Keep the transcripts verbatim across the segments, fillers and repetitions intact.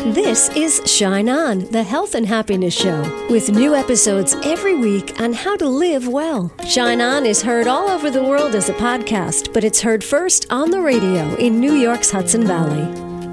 This is Shine On, the health and happiness show, with new episodes every week on how to live well. Shine On is heard all over the world as a podcast, but it's heard first on the radio in New York's Hudson Valley.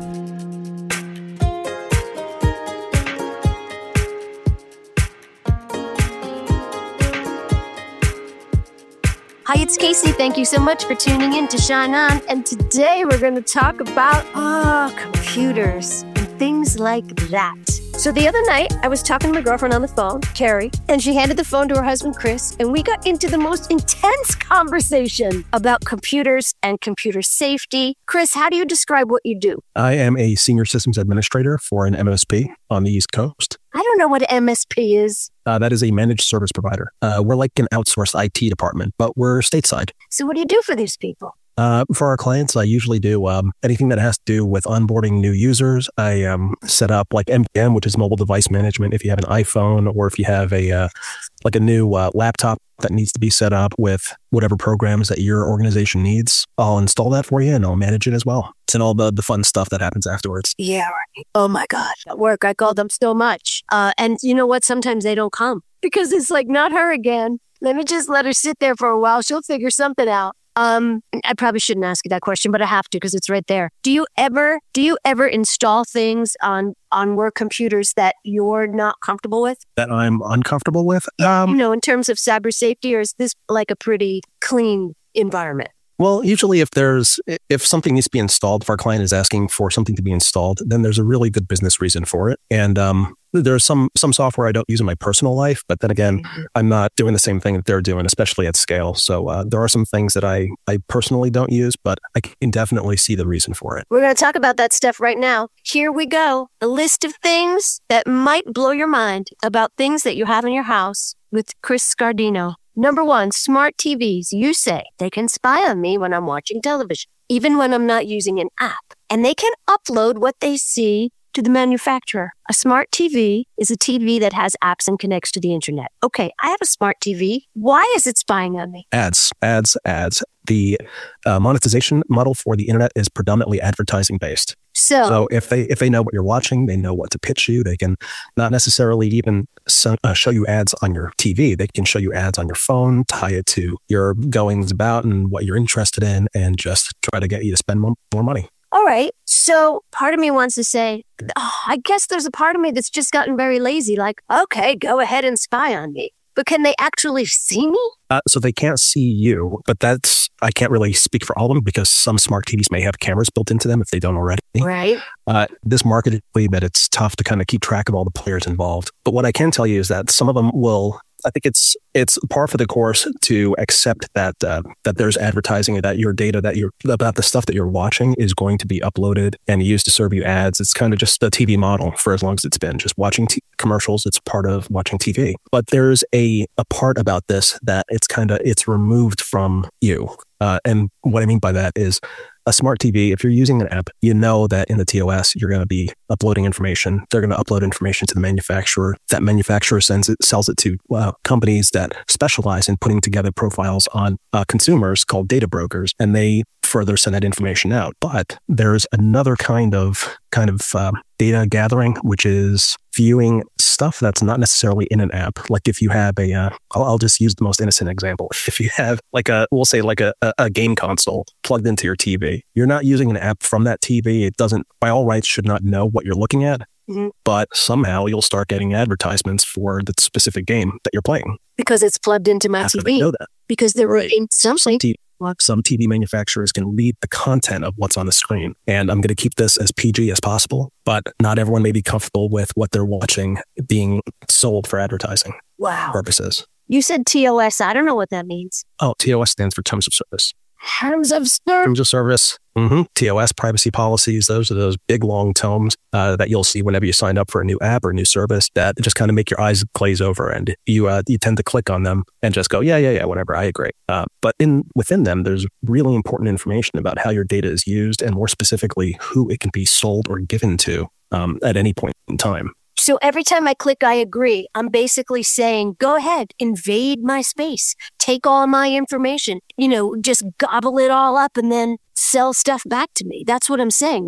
Hi, it's Casey. Thank you so much for tuning in to Shine On. And today we're going to talk about, oh, computers and things like that. So the other night, I was talking to my girlfriend on the phone, Carrie, and she handed the phone to her husband, Chris, and we got into the most intense conversation about computers and computer safety. Chris, how do you describe what you do? I am a senior systems administrator for an M S P on the East Coast. I don't know what an M S P is. Uh, that is a managed service provider. Uh, we're like an outsourced I T department, but we're stateside. So what do you do for these people? Uh, for our clients, I usually do um, anything that has to do with onboarding new users. I um, set up like M D M, which is mobile device management. If you have an iPhone or if you have a uh, like a new uh, laptop that needs to be set up with whatever programs that your organization needs, I'll install that for you and I'll manage it as well. It's in all the, the fun stuff that happens afterwards. Yeah, right. Oh my God. At work, I call them so much. Uh, and you know what? Sometimes they don't come because it's like, not her again. Let me just let her sit there for a while. She'll figure something out. Um, I probably shouldn't ask you that question, but I have to because it's right there. Do you ever, do you ever install things on, on work computers that you're not comfortable with? That I'm uncomfortable with? Um, you know, in terms of cyber safety, or is this like a pretty clean environment? Well, usually if there's, if something needs to be installed, if our client is asking for something to be installed, then there's a really good business reason for it. And um, there's some some software I don't use in my personal life, but then again, mm-hmm. I'm not doing the same thing that they're doing, especially at scale. So uh, there are some things that I, I personally don't use, but I can definitely see the reason for it. We're going to talk about that stuff right now. Here we go. A list of things that might blow your mind about things that you have in your house with Chris Scardino. Number one, smart T Vs. You say they can spy on me when I'm watching television, even when I'm not using an app. And they can upload what they see to the manufacturer. A smart T V is a T V that has apps and connects to the internet. Okay, I have a smart T V. Why is it spying on me? Ads, ads, ads. The uh, monetization model for the internet is predominantly advertising based. So, so if they if they know what you're watching, they know what to pitch you. They can not necessarily even so, uh, show you ads on your T V. They can show you ads on your phone, tie it to your goings about and what you're interested in, and just try to get you to spend more, more money. All right. So part of me wants to say, oh, I guess there's a part of me that's just gotten very lazy. Like, okay, go ahead and spy on me. But can they actually see me? Uh, so they can't see you, but that's, I can't really speak for all of them because some smart T Vs may have cameras built into them if they don't already. Right. Uh, this market, but it's tough to kind of keep track of all the players involved. But what I can tell you is that some of them will, I think it's it's par for the course to accept that uh, that there's advertising and that your data that you're about the stuff that you're watching is going to be uploaded and used to serve you ads. It's kind of just a T V model for as long as it's been just watching t- commercials. It's part of watching T V. But there's a a part about this that it's kind of it's removed from you. Uh, and what I mean by that is a smart T V, if you're using an app, you know that in the T O S, you're going to be uploading information. They're going to upload information to the manufacturer. That manufacturer sends it, sells it to uh, companies that specialize in putting together profiles on uh, consumers called data brokers, and they further send that information out. But there's another kind of kind of uh, data gathering, which is viewing stuff that's not necessarily in an app. Like if you have a, uh, I'll, I'll just use the most innocent example. If you have like a, we'll say like a, a, a game console plugged into your T V, you're not using an app from that T V. It doesn't, by all rights, should not know what you're looking at. Mm-hmm. But somehow you'll start getting advertisements for the specific game that you're playing. Because it's plugged into my After T V. They know that. Because they're in something. Some T V manufacturers can lead the content of what's on the screen. And I'm going to keep this as P G as possible, but not everyone may be comfortable with what they're watching being sold for advertising wow. purposes. You said T O S. I don't know what that means. Oh, T O S stands for Terms of Service. Terms of Service? Terms of Service. Mm-hmm. T O S, privacy policies. Those are those big, long tomes uh, that you'll see whenever you sign up for a new app or a new service that just kind of make your eyes glaze over, and you uh, you tend to click on them and just go, yeah, yeah, yeah, whatever, I agree. Uh, but in within them, there's really important information about how your data is used, and more specifically, who it can be sold or given to um, at any point in time. So every time I click I agree, I'm basically saying, go ahead, invade my space, take all my information, you know, just gobble it all up and then sell stuff back to me. That's what I'm saying, right?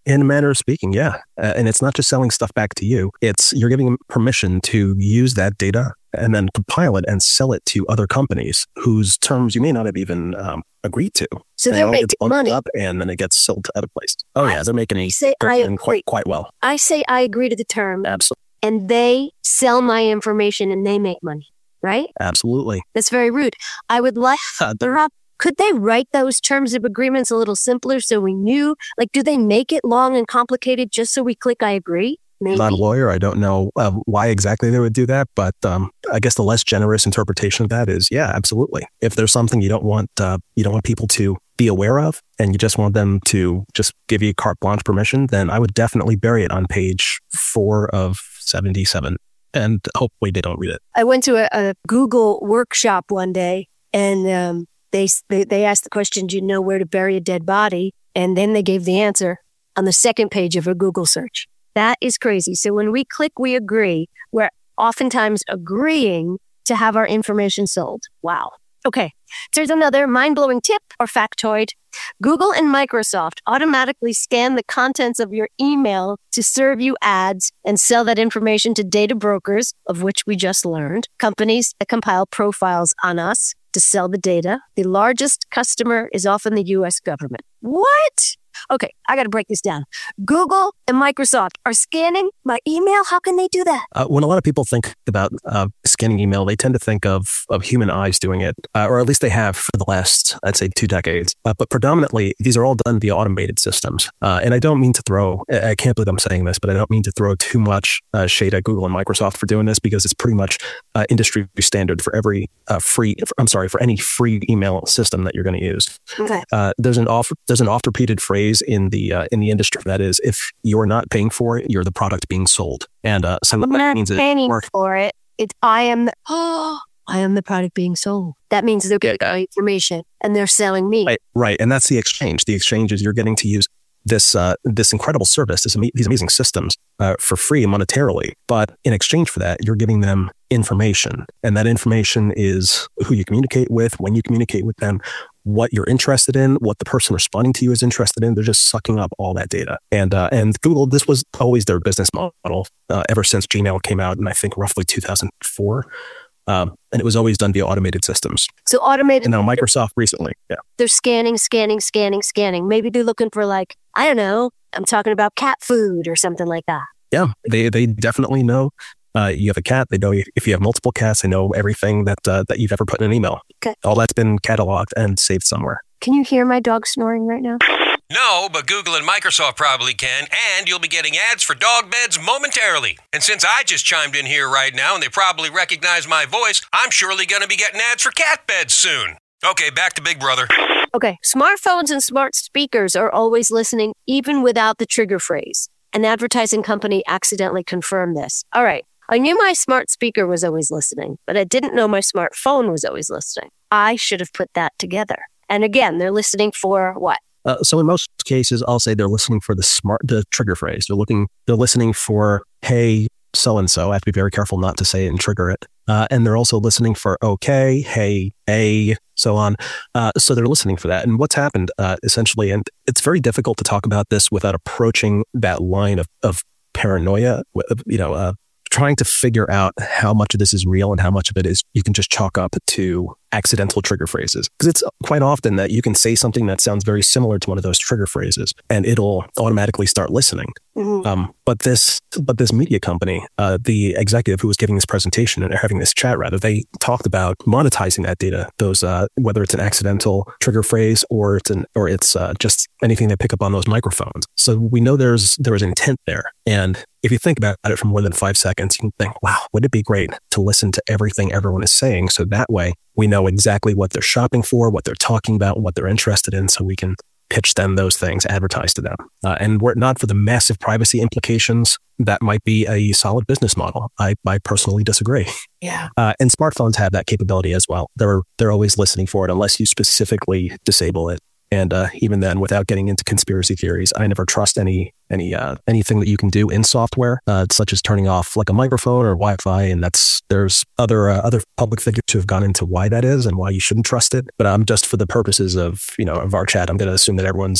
In a manner of speaking, yeah. Uh, and it's not just selling stuff back to you. It's you're giving them permission to use that data and then compile it and sell it to other companies whose terms you may not have even um, agreed to. So and they're it making gets bumped money. Up and then it gets sold to other places. Oh, yeah. They're making I say I agree. quite, quite well. I say I agree to the term. Absolutely. And they sell my information and they make money, right? Absolutely. That's very rude. I would like, Rob, could they write those terms of agreements a little simpler so we knew? Like, do they make it long and complicated just so we click I agree? Maybe. I'm not a lawyer. I don't know uh, why exactly they would do that. But um, I guess the less generous interpretation of that is, yeah, absolutely. If there's something you don't want, uh, you don't want people to be aware of and you just want them to just give you carte blanche permission, then I would definitely bury it on page four of seventy-seven. And hopefully they don't read it. I went to a, a Google workshop one day and um, they, they they asked the question, do you know where to bury a dead body? And then they gave the answer on the second page of a Google search. That is crazy. So when we click we agree, we're oftentimes agreeing to have our information sold. Wow. Okay. So here's another mind-blowing tip or factoid. Google and Microsoft automatically scan the contents of your email to serve you ads and sell that information to data brokers, of which we just learned, companies that compile profiles on us to sell the data. The largest customer is often the U S government. What? Okay, I got to break this down. Google and Microsoft are scanning my email. How can they do that? Uh, when a lot of people think about uh, scanning email, they tend to think of of human eyes doing it, uh, or at least they have for the last, I'd say, two decades. Uh, but predominantly, these are all done via automated systems. Uh, and I don't mean to throw, I can't believe I'm saying this, but I don't mean to throw too much uh, shade at Google and Microsoft for doing this because it's pretty much uh, industry standard for every uh, free, I'm sorry, for any free email system that you're going to use. Okay. Uh, there's an oft, there's an oft repeated phrase in the uh, in the industry that is, if you're not paying for it, you're the product being sold. And uh, so what I'm that not means is paying work. for it. It's I am the, oh, I am the product being sold. That means they're getting my information and they're selling me. Right, right, and that's the exchange. The exchange is you're getting to use this uh, this incredible service, this, these amazing systems uh, for free monetarily. But in exchange for that, you're giving them information. And that information is who you communicate with, when you communicate with them, what you're interested in, what the person responding to you is interested in. They're just sucking up all that data. And uh, and Google, this was always their business model uh, ever since Gmail came out in, I think, roughly two thousand four. Um, and it was always done via automated systems. So automated. And now Microsoft recently, yeah. They're scanning, scanning, scanning, scanning. Maybe they're looking for like, I don't know, I'm talking about cat food or something like that. Yeah, they they definitely know. Uh, you have a cat. They know if you have multiple cats. They know everything that uh, that you've ever put in an email. Okay. All that's been cataloged and saved somewhere. Can you hear my dog snoring right now? No, but Google and Microsoft probably can, and you'll be getting ads for dog beds momentarily. And since I just chimed in here right now and they probably recognize my voice, I'm surely going to be getting ads for cat beds soon. Okay, back to Big Brother. Okay, smartphones and smart speakers are always listening, even without the trigger phrase. An advertising company accidentally confirmed this. All right, I knew my smart speaker was always listening, but I didn't know my smartphone was always listening. I should have put that together. And again, they're listening for what? Uh, so in most cases, I'll say they're listening for the smart, the trigger phrase. They're looking, they're listening for, hey, so-and-so. I have to be very careful not to say it and trigger it. Uh, and they're also listening for, okay, hey, a, so on. Uh, so they're listening for that. And what's happened, uh, essentially, and it's very difficult to talk about this without approaching that line of, of paranoia, you know, uh, trying to figure out how much of this is real and how much of it is you can just chalk up to accidental trigger phrases. Because it's quite often that you can say something that sounds very similar to one of those trigger phrases and it'll automatically start listening. Mm-hmm. Um, but this but this media company, uh, the executive who was giving this presentation and having this chat, rather, they talked about monetizing that data, those uh, whether it's an accidental trigger phrase or it's an or it's uh, just anything they pick up on those microphones. So we know there's there was intent there. And if you think about it for more than five seconds, you can think, wow, would it be great to listen to everything everyone is saying? So that way we know exactly what they're shopping for, what they're talking about, what they're interested in, so we can pitch them those things, advertise to them. Uh, and were it not for the massive privacy implications, that might be a solid business model. I, I personally disagree. Yeah. Uh, and smartphones have that capability as well. They're they're always listening for it unless you specifically disable it. And uh, even then, without getting into conspiracy theories, I never trust any any uh, anything that you can do in software, uh, such as turning off like a microphone or Wi-Fi. And that's there's other uh, other public figures who have gone into why that is and why you shouldn't trust it. But I'm um, just for the purposes of you know of our chat, I'm going to assume that everyone's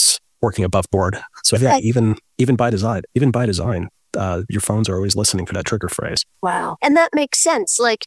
working above board. So yeah, even even by design, even by design, uh, your phones are always listening for that trigger phrase. Wow. And that makes sense. Like,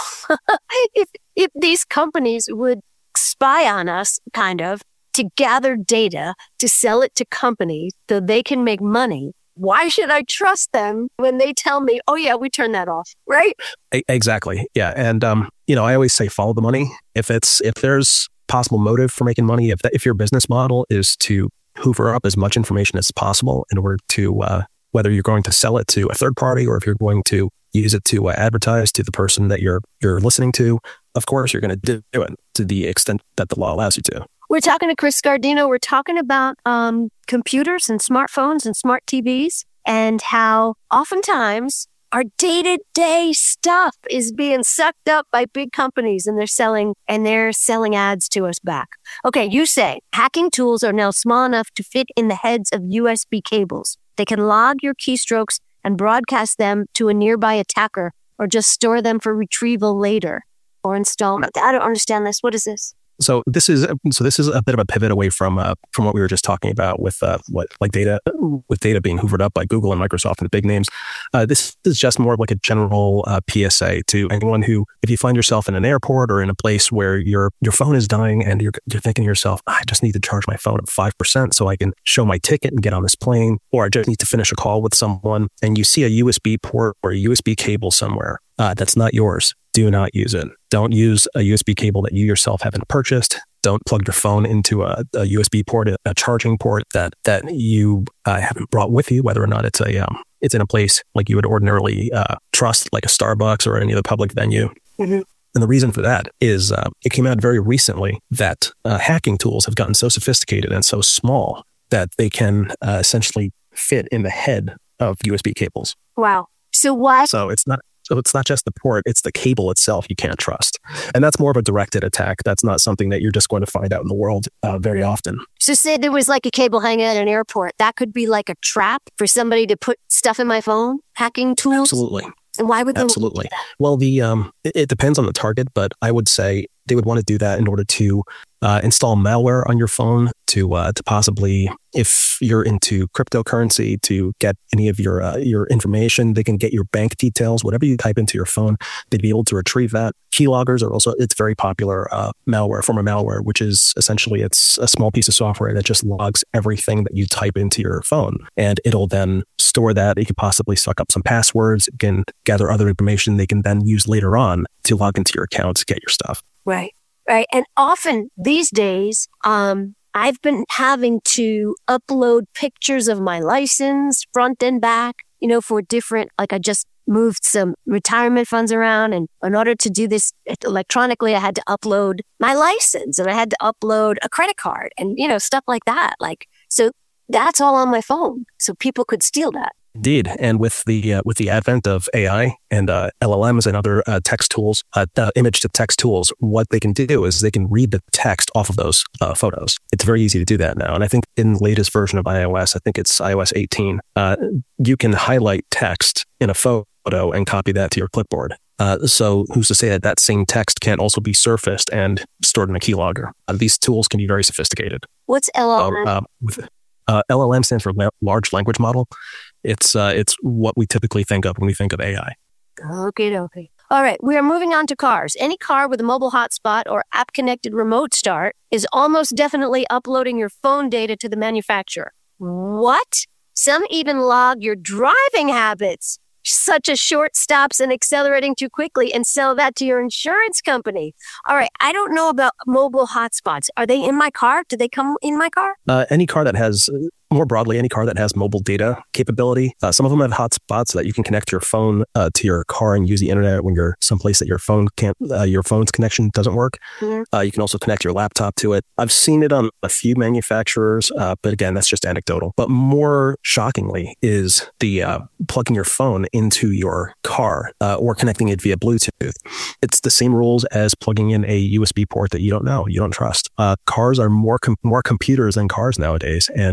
if if these companies would spy on us, kind of, to gather data, to sell it to companies so they can make money, why should I trust them when they tell me, oh, yeah, we turn that off, right? A- exactly. Yeah. And, um, you know, I always say follow the money. If it's if there's possible motive for making money, if that, if your business model is to hoover up as much information as possible in order to, uh, whether you're going to sell it to a third party or if you're going to use it to uh, advertise to the person that you're you're listening to, of course, you're going to do it to the extent that the law allows you to. We're talking to Chris Scardino. We're talking about um, computers and smartphones and smart T Vs and how oftentimes our day-to-day stuff is being sucked up by big companies and they're selling and they're selling ads to us back. Okay, you say hacking tools are now small enough to fit in the heads of U S B cables. They can log your keystrokes and broadcast them to a nearby attacker or just store them for retrieval later or installment. I don't understand this. What is this? So this is so this is a bit of a pivot away from uh, from what we were just talking about with uh, what like data with data being hoovered up by Google and Microsoft and the big names. Uh, this is just more of like a general uh, P S A to anyone who, if you find yourself in an airport or in a place where your your phone is dying and you're you're thinking to yourself, I just need to charge my phone at five percent so I can show my ticket and get on this plane, or I just need to finish a call with someone, and you see a U S B port or a U S B cable somewhere uh, that's not yours. Do not use it. Don't use a U S B cable that you yourself haven't purchased. Don't plug your phone into a, a U S B port, a charging port that that you uh, haven't brought with you, whether or not it's a um, it's in a place like you would ordinarily uh, trust, like a Starbucks or any other public venue. Mm-hmm. And the reason for that is uh, it came out very recently that uh, hacking tools have gotten so sophisticated and so small that they can uh, essentially fit in the head of U S B cables. Wow. So why? So it's not. So it's not just the port, it's the cable itself you can't trust. And that's more of a directed attack. That's not something that you're just going to find out in the world uh, very often. So say there was like a cable hanging at an airport. That could be like a trap for somebody to put stuff in my phone? Hacking tools? Absolutely. And why would they Absolutely. Do that? Well, the um, it, it depends on the target, but I would say they would want to do that in order to uh, install malware on your phone to uh, to possibly, if you're into cryptocurrency, to get any of your uh, your information. They can get your bank details, whatever you type into your phone. They'd be able to retrieve that. Keyloggers are also, it's very popular uh, malware, form of malware, which is essentially, it's a small piece of software that just logs everything that you type into your phone. And it'll then store that. It could possibly suck up some passwords. It can gather other information they can then use later on to log into your account to get your stuff. Right, right. And often these days, um, I've been having to upload pictures of my license, front and back, you know, for different, like I just moved some retirement funds around. And in order to do this electronically, I had to upload my license and I had to upload a credit card and, you know, stuff like that. Like, so that's all on my phone. So people could steal that. Indeed, and with the uh, with the advent of A I and uh, L L Ms and other uh, text tools, uh, uh, image to text tools, what they can do is they can read the text off of those uh, photos. It's very easy to do that now, and I think in the latest version of iOS, I think it's i O S eighteen, uh, you can highlight text in a photo and copy that to your clipboard. Uh, so who's to say that that same text can't also be surfaced and stored in a keylogger? Uh, these tools can be very sophisticated. What's L L M? Uh, uh, with, uh, L L M stands for la- large language model. It's uh, it's what we typically think of when we think of A I. Okay, okay. All right, we are moving on to cars. Any car with a mobile hotspot or app-connected remote start is almost definitely uploading your phone data to the manufacturer. What? Some even log your driving habits, such as short stops and accelerating too quickly, and sell that to your insurance company. All right, I don't know about mobile hotspots. Are they in my car? Do they come in my car? Uh, any car that has... More broadly, any car that has mobile data capability. Uh, some of them have hotspots so that you can connect your phone uh, to your car and use the internet when you're someplace that your phone can't, uh, your phone's connection doesn't work. Mm-hmm. Uh, you can also connect your laptop to it. I've seen it on a few manufacturers, uh, but again, that's just anecdotal. But more shockingly is the uh, plugging your phone into your car uh, or connecting it via Bluetooth. It's the same rules as plugging in a U S B port that you don't know, you don't trust. Uh, cars are more com- more computers than cars nowadays, and um,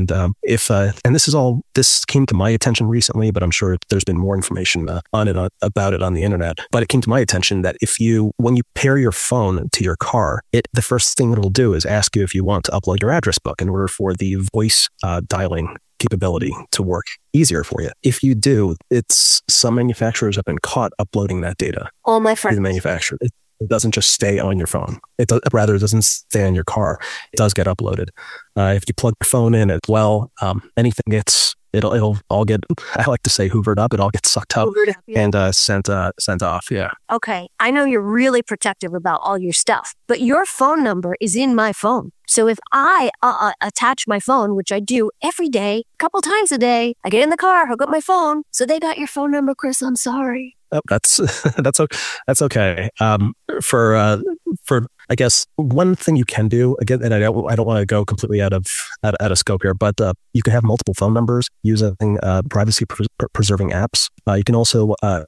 if, uh, and this is all, this came to my attention recently, but I'm sure there's been more information uh, on it, uh, about it on the internet. But it came to my attention that if you, when you pair your phone to your car, it, the first thing it'll do is ask you if you want to upload your address book in order for the voice uh, dialing capability to work easier for you. If you do, it's some manufacturers have been caught uploading that data. All my To friends. the manufacturer. It, it doesn't just stay on your phone. It does, rather, it doesn't stay on your car. It does get uploaded. Uh, if you plug your phone in as well, um, anything gets, it'll it'll all get, I like to say hoovered up. It all gets sucked up Hoovered up, yeah. and uh, sent uh, sent off. Yeah. Okay, I know you're really protective about all your stuff, but your phone number is in my phone. So if I uh, attach my phone, which I do every day, a couple times a day, I get in the car, hook up my phone. So they got your phone number, Chris. I'm sorry. Oh, that's that's okay. That's okay. Um, for uh, for I guess one thing you can do again, and I don't I don't want to go completely out of out, out of scope here, but uh, you can have multiple phone numbers using uh, privacy pres- preserving apps. Uh, you can also uh,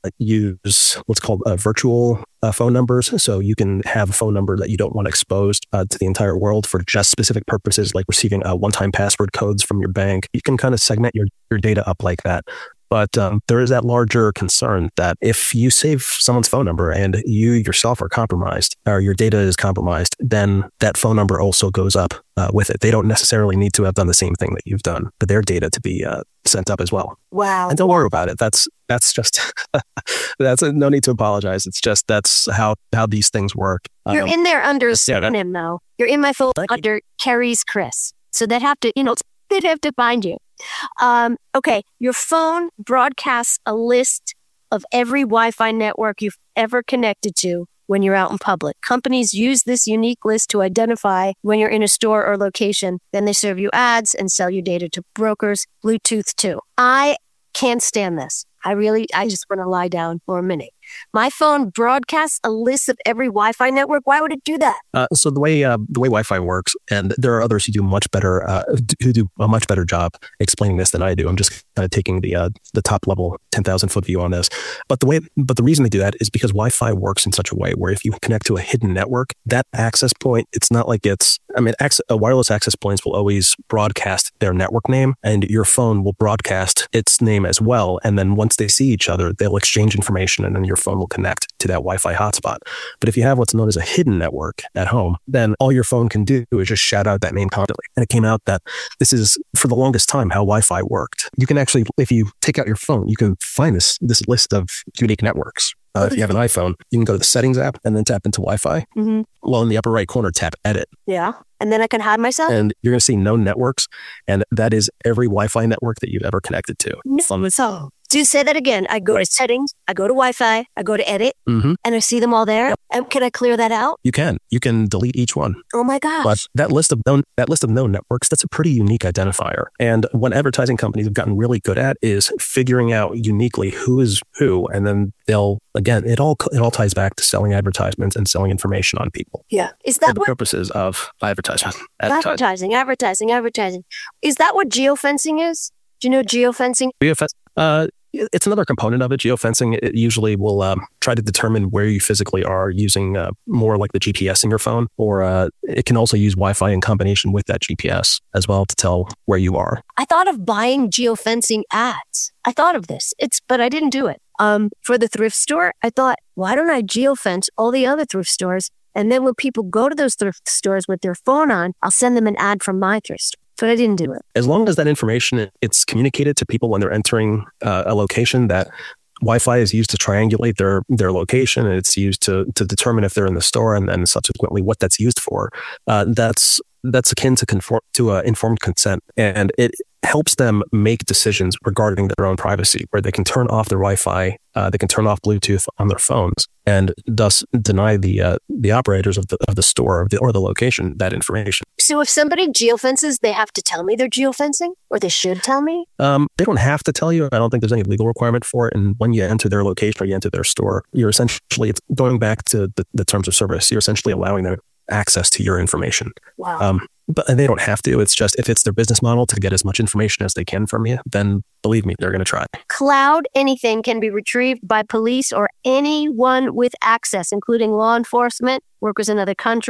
use what's called uh, virtual uh, phone numbers. So you can have a phone number that you don't want exposed uh, to the entire world for just specific purposes, like receiving uh, one-time password codes from your bank. You can kind of segment your your data up like that. But um, there is that larger concern that if you save someone's phone number and you yourself are compromised or your data is compromised, then that phone number also goes up uh, with it. They don't necessarily need to have done the same thing that you've done, but their data to be uh, sent up as well. Wow. And don't worry about it. That's that's just that's a, no need to apologize. It's just that's how how these things work. You're Um, in there under yeah, that- him though. You're in my phone Thank you. under Carrie's Chris. So they'd have to, you know, they'd have to find you. Um, okay, your phone broadcasts a list of every Wi-Fi network you've ever connected to when you're out in public. Companies use this unique list to identify when you're in a store or location. Then they serve you ads and sell your data to brokers. Bluetooth too. I can't stand this. I really, I just want to lie down for a minute. My phone broadcasts a list of every Wi-Fi network. Why would it do that? Uh, so the way uh, the way Wi-Fi works, and there are others who do much better uh, who do a much better job explaining this than I do. I'm just kind of taking the uh, the top level ten thousand foot view on this. But the way, but the reason they do that is because Wi-Fi works in such a way where if you connect to a hidden network, that access point, it's not like it's. I mean, access, uh, wireless access points will always broadcast their network name, and your phone will broadcast its name as well. And then once they see each other, they'll exchange information, and then your phone will connect to that Wi-Fi hotspot. But if you have what's known as a hidden network at home, then all your phone can do is just shout out that name constantly. And it came out that this is, for the longest time, how Wi-Fi worked. You can actually, if you take out your phone, you can find this this list of unique networks. Uh, if you have an iPhone, you can go to the settings app and then tap into Wi-Fi. Mm-hmm. Well, in the upper right corner, tap edit. Yeah. And then I can hide myself? And you're going to see known networks. And that is every Wi-Fi network that you've ever connected to. No. So, do say that again. I go to settings, I go to Wi-Fi, I go to edit, Mm-hmm. and I see them all there. Yep. And can I clear that out? You can. You can delete each one. Oh my gosh. But that list of known that list of known networks, that's a pretty unique identifier. And what advertising companies have gotten really good at is figuring out uniquely who is who, and then they'll again it all it all ties back to selling advertisements and selling information on people Yeah. Is for that the what purposes of advertisement. Advertising. advertising, advertising, advertising? Is that what geofencing is? Do you know geofencing? Geofence- uh, it's another component of it. Geofencing, it usually will um, try to determine where you physically are using uh, more like the G P S in your phone, or uh, it can also use Wi-Fi in combination with that G P S as well to tell where you are. I thought of buying geofencing ads. I thought of this. It's, but I didn't do it. Um, for the thrift store, I thought, why don't I geofence all the other thrift stores? And then when people go to those thrift stores with their phone on, I'll send them an ad from my thrift store. But I didn't do it. As long as that information, it's communicated to people when they're entering uh, a location, that Wi-Fi is used to triangulate their their location, and it's used to to determine if they're in the store, and then subsequently what that's used for. Uh, that's that's akin to conform to uh, informed consent, and it helps them make decisions regarding their own privacy, where they can turn off their Wi-Fi, uh, they can turn off Bluetooth on their phones, and thus deny the uh, the operators of the of the store of the, or the location that information. So if somebody geofences, they have to tell me they're geofencing, or they should tell me? Um, they don't have to tell you. I don't think there's any legal requirement for it. And when you enter their location or you enter their store, you're essentially, it's going back to the, the terms of service. You're essentially allowing them access to your information. Wow. Um, but they don't have to. It's just, if it's their business model to get as much information as they can from you, then believe me, they're going to try. Cloud anything can be retrieved by police or anyone with access, including law enforcement, workers in other countries.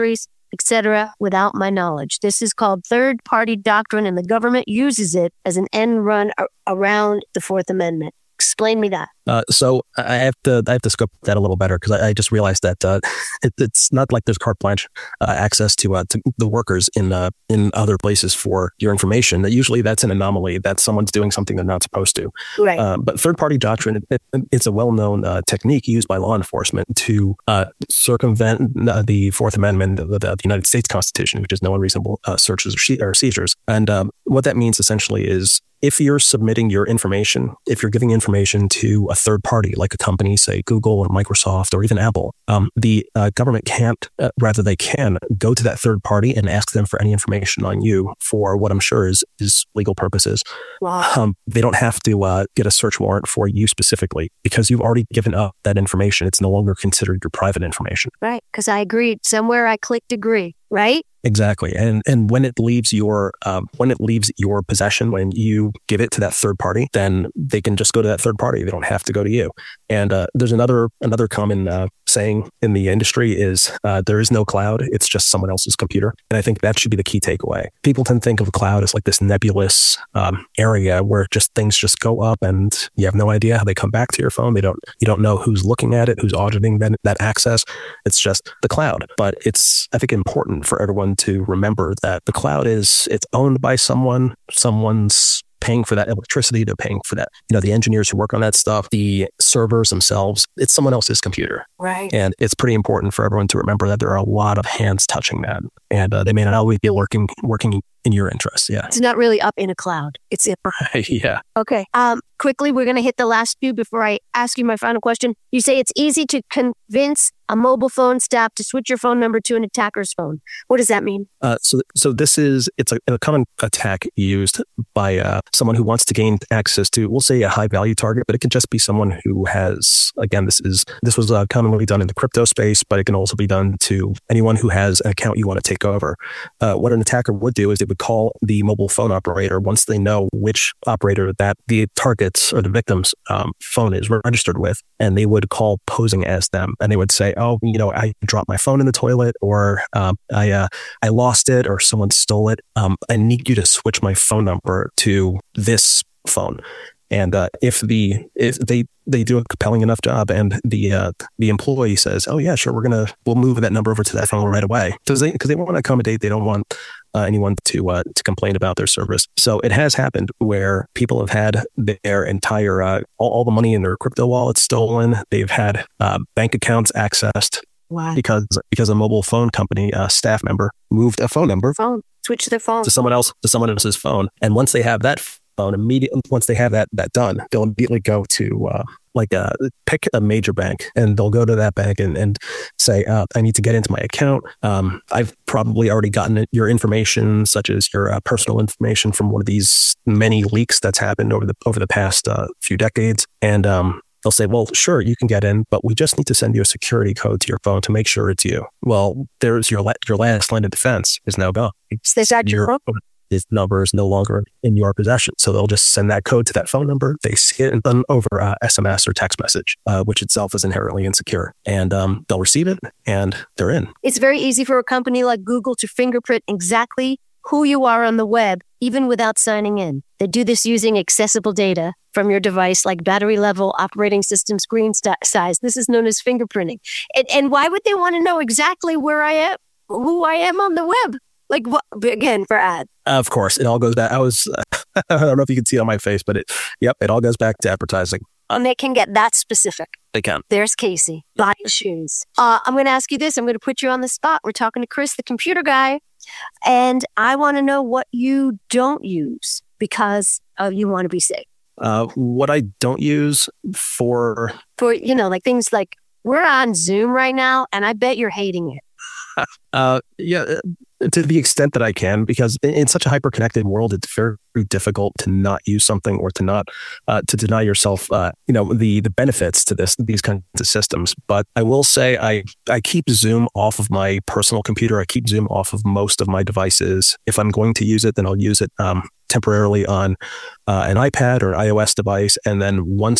et cetera, without my knowledge. This is called third-party doctrine, and the government uses it as an end run a- around the Fourth Amendment. Explain me that. Uh, so I have to I have to scope that a little better because I, I just realized that uh, it, it's not like there's carte blanche uh, access to uh, to the workers in uh, in other places for your information. That usually that's an anomaly that someone's doing something they're not supposed to. Right. Uh, but third party doctrine, it, it's a well known uh, technique used by law enforcement to uh, circumvent uh, the Fourth Amendment of the, the United States Constitution, which is no unreasonable uh, searches or, she- or seizures. And um, what that means essentially is, if you're submitting your information, if you're giving information to a third party, like a company, say Google or Microsoft or even Apple, um, the uh, government can't, uh, rather they can, go to that third party and ask them for any information on you for what I'm sure is, is legal purposes. Wow. Um, they don't have to uh, get a search warrant for you specifically because you've already given up that information. It's no longer considered your private information. Right, because I agreed. Somewhere I clicked agree, right? Exactly, and and when it leaves your um, when it leaves your possession, when you give it to that third party, then they can just go to that third party. They don't have to go to you. And uh, there's another another common uh, saying in the industry is uh, there is no cloud. It's just someone else's computer. And I think that should be the key takeaway. People tend to think of a cloud as like this nebulous um, area where just things just go up and you have no idea how they come back to your phone. They don't you don't know who's looking at it, who's auditing that that access. It's just the cloud. But it's I think important for everyone to remember that the cloud is, it's owned by someone, someone's paying for that electricity, they're paying for that, you know, the engineers who work on that stuff, the servers themselves, it's someone else's computer. Right. And it's pretty important for everyone to remember that there are a lot of hands touching that. And uh, they may not always be working, working in your interests. Yeah. It's not really up in a cloud. It's in. Yeah. Okay. Um, quickly, we're going to hit the last few before I ask you my final question. You say it's easy to convince a mobile phone staff to switch your phone number to an attacker's phone. What does that mean? Uh, so, so this is, it's a, a common attack used by uh, someone who wants to gain access to, we'll say a high value target, but it can just be someone who has, again, this is, this was uh, commonly done in the crypto space, but it can also be done to anyone who has an account you want to take over. Uh, what an attacker would do is they would call the mobile phone operator once they know which operator that the target's or the victim's um, phone is registered with, and they would call posing as them, and they would say, oh, you know, I dropped my phone in the toilet, or um, I uh, I lost it, or someone stole it. Um, I need you to switch my phone number to this phone. And uh, if the if they they do a compelling enough job, and the uh, the employee says, "Oh yeah, sure, we're gonna we'll move that number over to that phone right away," because they because they want to accommodate, they don't want uh, anyone to uh, to complain about their service. So it has happened where people have had their entire uh, all, all the money in their crypto wallets stolen. They've had uh, bank accounts accessed. Why? Because because a mobile phone company uh, staff member moved a phone number Phone. Switch their phone to someone else to someone else's phone, and once they have that phone, immediately once they have that that done, they'll immediately go to uh, like a pick a major bank, and they'll go to that bank and and say, uh, I need to get into my account. Um, I've probably already gotten your information, such as your uh, personal information, from one of these many leaks that's happened over the over the past uh, few decades, and um. They'll say, well, sure, you can get in, but we just need to send you a security code to your phone to make sure it's you. Well, there's your la- your last line of defense is now gone. They got your phone? This number is no longer in your possession. So they'll just send that code to that phone number. They see it done over uh, S M S or text message, uh, which itself is inherently insecure. And um, they'll receive it and they're in. It's very easy for a company like Google to fingerprint exactly who you are on the web, even without signing in. They do this using accessible data from your device, like battery level, operating system, screen st- size. This is known as fingerprinting. And, and why would they want to know exactly where I am, who I am on the web? Like, what, again, for ads. Of course, it all goes back. I was, I don't know if you can see it on my face, but it, yep, it all goes back to advertising. And they can get that specific. They can. There's Casey, buying shoes. Uh, I'm going to ask you this. I'm going to put you on the spot. We're talking to Chris, the computer guy. And I want to know what you don't use because uh, you want to be safe. Uh, what I don't use for... For, you know, like things like, we're on Zoom right now, and I bet you're hating it. uh, yeah, to the extent that I can, because in such a hyper-connected world, it's very difficult to not use something or to not uh, to deny yourself, uh, you know, the the benefits to this these kinds of systems. But I will say, I I keep Zoom off of my personal computer. I keep Zoom off of most of my devices. If I'm going to use it, then I'll use it um, temporarily on uh, an iPad or an iOS device, and then once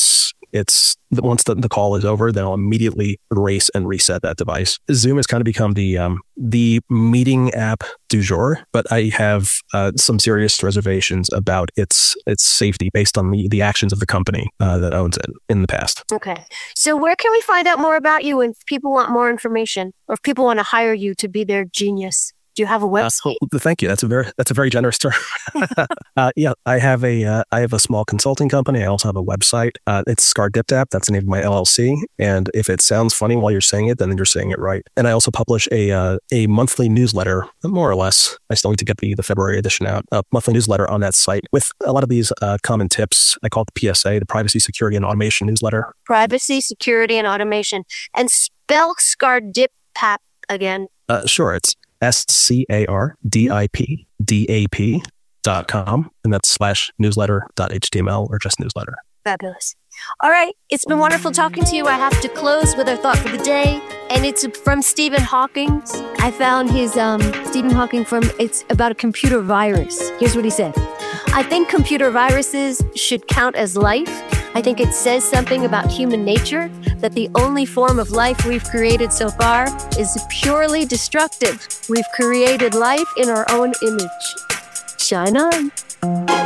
It's once the, the call is over, then I'll immediately erase and reset that device. Zoom has kind of become the um, the meeting app du jour, but I have uh, some serious reservations about its its safety based on the, the actions of the company uh, that owns it in the past. Okay. So where can we find out more about you if people want more information or if people want to hire you to be their genius? Do you have a website? Uh, thank you. That's a very that's a very generous term. uh, yeah, I have a uh, I have a small consulting company. I also have a website. Uh, it's ScarDipDap. That's the name of my L L C. And if it sounds funny while you're saying it, then you're saying it right. And I also publish a uh, a monthly newsletter, more or less. I still need to get the, the February edition out. A monthly newsletter on that site with a lot of these uh, common tips. I call it the P S A, the Privacy, Security, and Automation newsletter. Privacy, Security, and Automation. And spell ScarDipDap again. Uh, sure. It's S C A R D I P D A P dot com, and that's slash newsletter dot H T M L or just newsletter. Fabulous. All right. It's been wonderful talking to you. I have to close with our thought for the day, and it's from Stephen Hawking. I found his um, Stephen Hawking from, it's about a computer virus. Here's what he said. I think computer viruses should count as life. I think it says something about human nature, that the only form of life we've created so far is purely destructive. We've created life in our own image. Shine on.